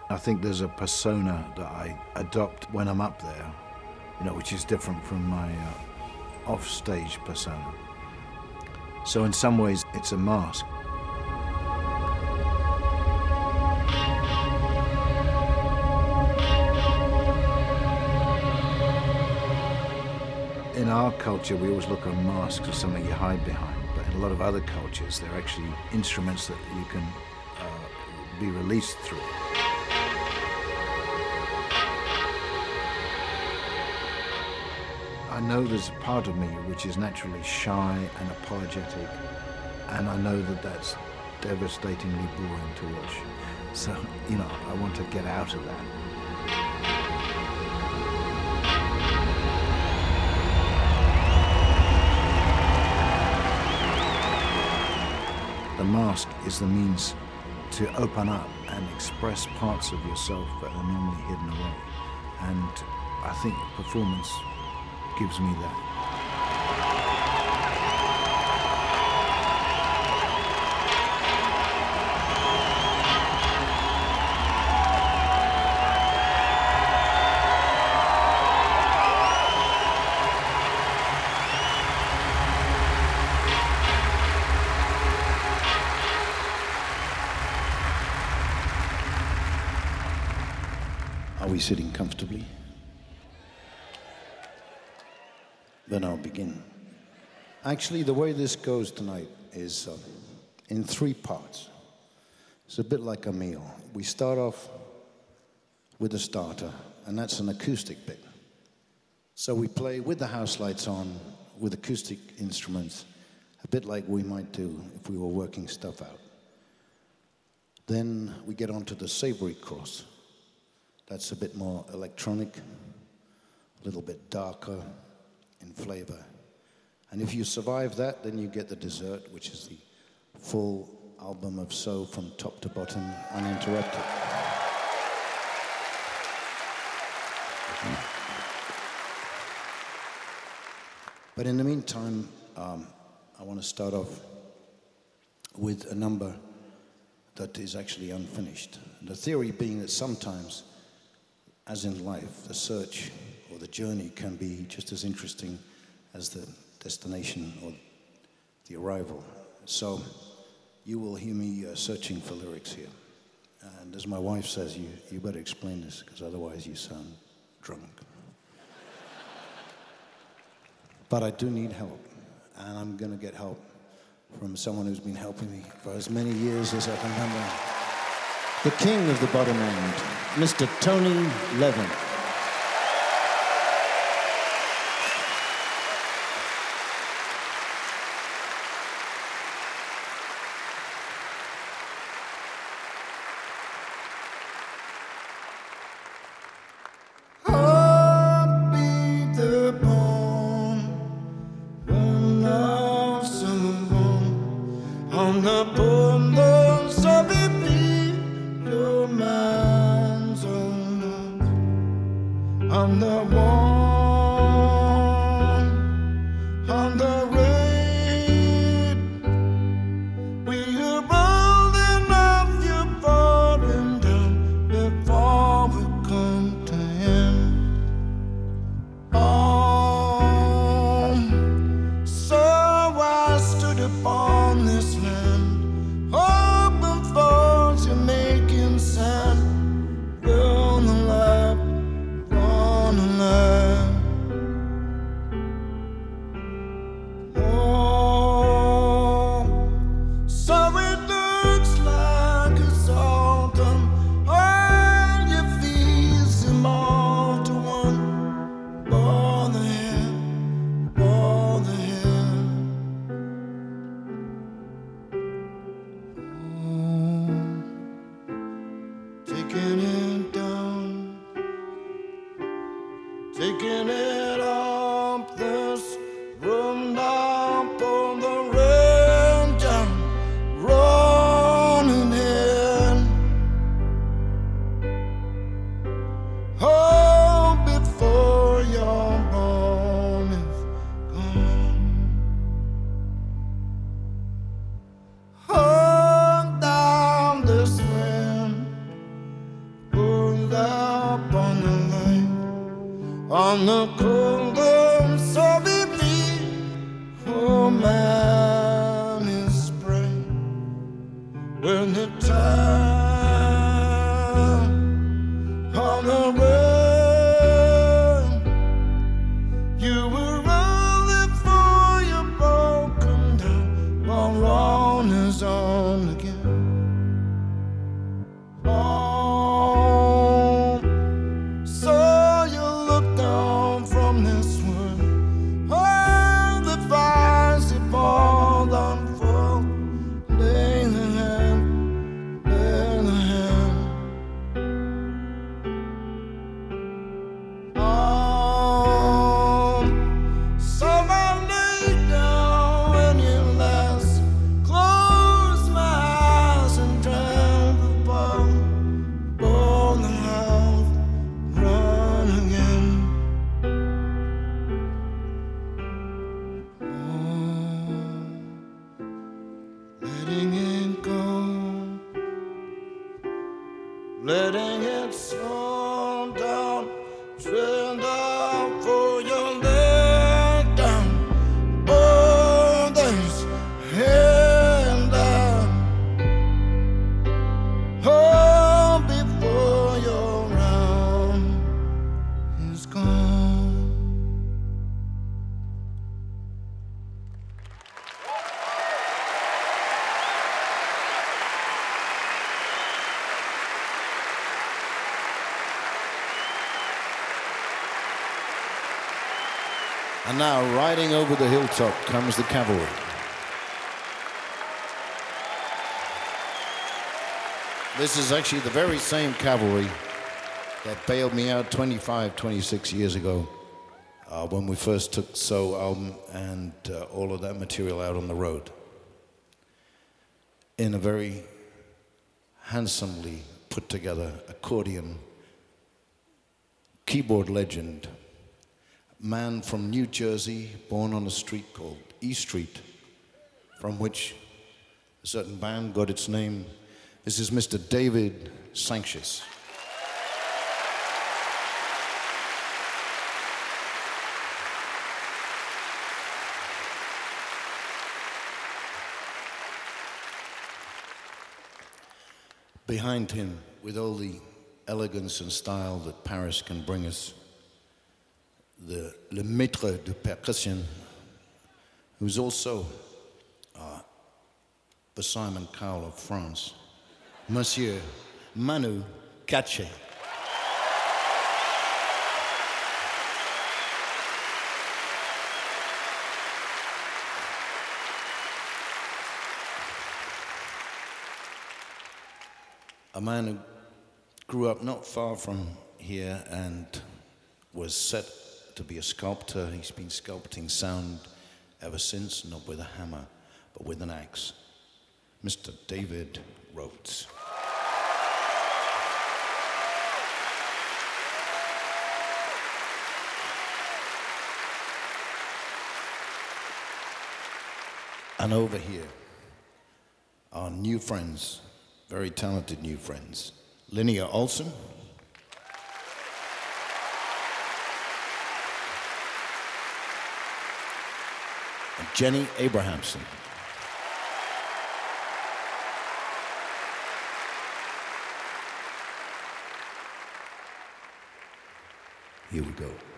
I think there's a persona that I adopt when I'm up there, which is different from my off-stage persona. So in some ways, it's a mask. In our culture, we always look on masks as something you hide behind, but in a lot of other cultures, they're actually instruments that you can be released through. I know there's a part of me which is naturally shy and apologetic, and I know that that's devastatingly boring to watch. So, I want to get out of that. The mask is the means to open up and express parts of yourself that are normally hidden away. And I think performance gives me that. Are we sitting comfortably? Then I'll begin. Actually, the way this goes tonight is in 3 parts. It's a bit like a meal. We start off with a starter, and that's an acoustic bit. So we play with the house lights on, with acoustic instruments, a bit like we might do if we were working stuff out. Then we get onto the savory course. That's a bit more electronic, a little bit darker in flavor. And if you survive that, then you get the dessert, which is the full album of So from top to bottom, uninterrupted. But in the meantime, I want to start off with a number that is actually unfinished. The theory being that sometimes, as in life, the search or the journey can be just as interesting as the destination or the arrival. So you will hear me searching for lyrics here. And as my wife says, you better explain this, because otherwise you sound drunk. But I do need help, and I'm going to get help from someone who's been helping me for as many years as I can remember. The king of the bottom end, Mr. Tony Levin. on the cold sorry feet. Oh man is spring when the time on the road you were only for your broken down while wrong is on again. Oh, so you look down from this one, all the fires that fall unfold, lay the hand, lay the hand. Oh, so I lay down when you last closed my eyes and drank the bottle. Born the house, run again. Oh, letting it go, letting it slow down, trend out for your leg down. Oh, there's hand down. Oh, before your round is gone. And now, riding over the hilltop comes the cavalry. This is actually the very same cavalry that bailed me out 25, 26 years ago when we first took So album and all of that material out on the road. In a very handsomely put together accordion keyboard legend, man from New Jersey, born on a street called E Street, from which a certain band got its name. This is Mr. David Sancious. Behind him, with all the elegance and style that Paris can bring us, le maître de percussion, who's also the Simon Cowell of France, Monsieur Manu Katché. A man who grew up not far from here and was set to be a sculptor. He's been sculpting sound ever since, not with a hammer, but with an axe. Mr. David Rhodes. And over here, our new friends, very talented new friends, Linnea Olson, and Jenny Abrahamson. Here we go.